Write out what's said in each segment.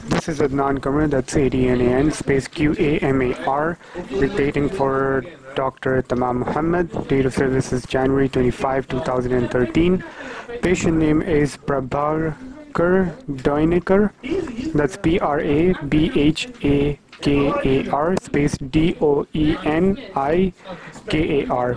This is Adnan Kamar, that's ADNAN, space QAMAR, dictating for Dr. Tamam Muhammad. Date of service is January 25, 2013. Patient name is Prabhakar Doinekar, that's Prabhakar, space DOENIKAR.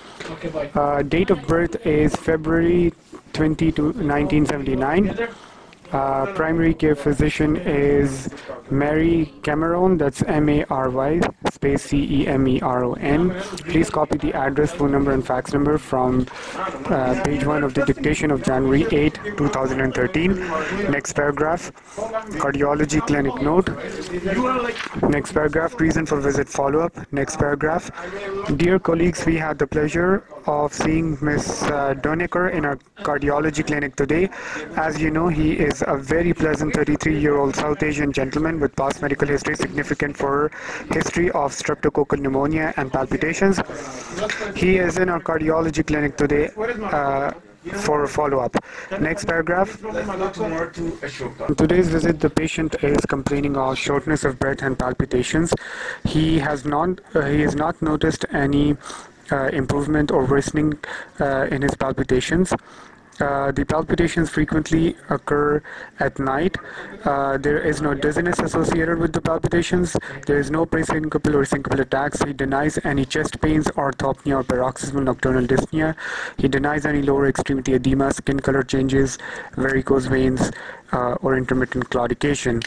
Date of birth is February 22, 1979. Primary care physician is Mary Cameron, that's Mary, space Cemeron. Please copy the address, phone number, and fax number from page 1 of the dictation of January 8, 2013. Next paragraph, cardiology clinic note. Next paragraph, reason for visit follow-up. Next paragraph, dear colleagues, we had the pleasure of seeing Ms. Donecker in our cardiology clinic today. As you know, he is a very pleasant 33-year-old South Asian gentleman with past medical history significant for history of streptococcal pneumonia and palpitations. He is in our cardiology clinic today for follow-up. Next paragraph. In today's visit, the patient is complaining of shortness of breath and palpitations. He has not noticed any improvement or worsening in his palpitations. The palpitations frequently occur at night. There is no dizziness associated with the palpitations. There is no presyncopal or syncopal attacks. He denies any chest pains, orthopnea, or paroxysmal nocturnal dyspnea. He denies any lower extremity edema, skin color changes, varicose veins, or intermittent claudication.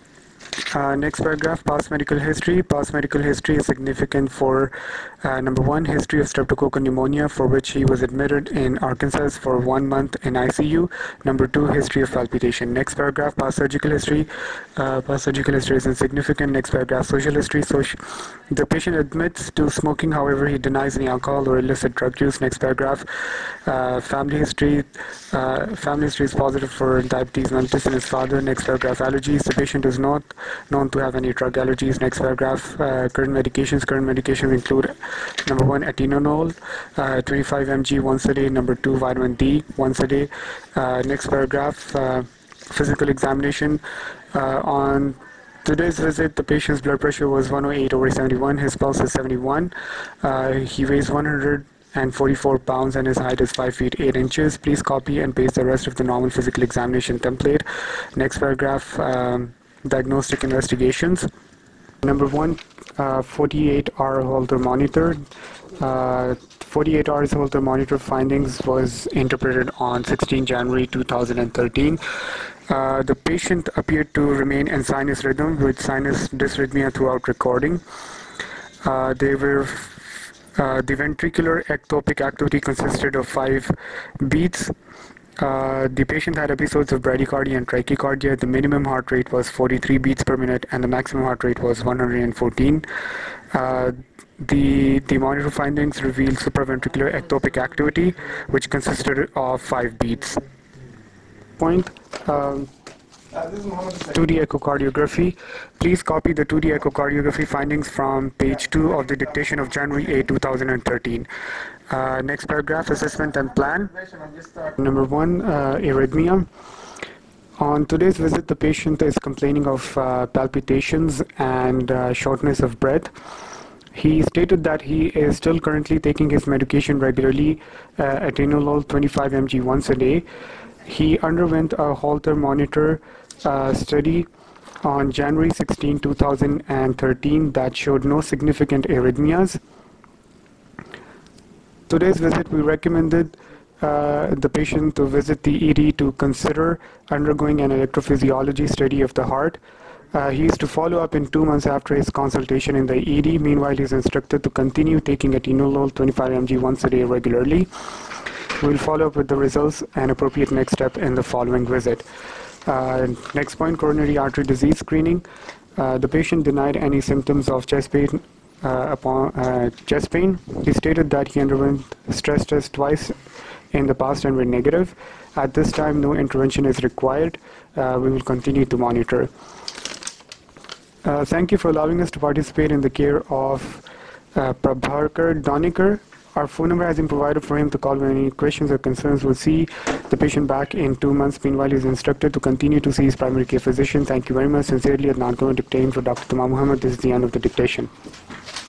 Next paragraph, past medical history. Past medical history is significant for number 1, history of streptococcal pneumonia, for which he was admitted in Arkansas for 1 month in ICU. Number 2, history of palpitation. Next paragraph, past surgical history. Past surgical history is insignificant. Next paragraph, social history. The patient admits to smoking, however, he denies any alcohol or illicit drug use. Next paragraph, family history. Family history is positive for diabetes mellitus in his father. Next paragraph, allergies. The patient is not known to have any drug allergies. Next paragraph, current medications. Current medications include number 1, atenolol, 25 mg once a day. Number 2, vitamin D once a day. Next paragraph, physical examination. On today's visit, the patient's blood pressure was 108/71. His pulse is 71. He weighs 144 pounds and his height is 5 feet 8 inches. Please copy and paste the rest of the normal physical examination template. Next paragraph, diagnostic investigations. Number 1, 48-hour Holter monitor. 48 hours Holter monitor findings was interpreted on 16 January 2013. The patient appeared to remain in sinus rhythm with sinus dysrhythmia throughout recording. The ventricular ectopic activity consisted of 5 beats. The patient had episodes of bradycardia and trachycardia. The minimum heart rate was 43 beats per minute and the maximum heart rate was 114. The monitor findings revealed supraventricular ectopic activity, which consisted of 5 beats. Point. 2D echocardiography. Please copy the 2D echocardiography findings from page 2 of the dictation of January 8, 2013. Next paragraph, assessment and plan. Number 1, arrhythmia. On today's visit, the patient is complaining of palpitations and shortness of breath. He stated that he is still currently taking his medication regularly, atenolol 25 mg once a day. He underwent a Holter monitor study on January 16, 2013 that showed no significant arrhythmias. Today's visit, we recommended the patient to visit the ED to consider undergoing an electrophysiology study of the heart. He is to follow up in 2 months after his consultation in the ED. Meanwhile, he is instructed to continue taking atenolol 25 mg once a day regularly. We will follow up with the results and appropriate next step in the following visit. Next point, coronary artery disease screening. The patient denied any symptoms of chest pain. He stated that he underwent stress tests twice in the past and were negative. At this time, no intervention is required. We will continue to monitor. Thank you for allowing us to participate in the care of Prabhakar Donecker. Our phone number has been provided for him to call with any questions or concerns. We'll see the patient back in 2 months. Meanwhile, he is instructed to continue to see his primary care physician. Thank you very much. Sincerely, Adnan Dictating for Dr. Tamam Muhammad. This is the end of the dictation.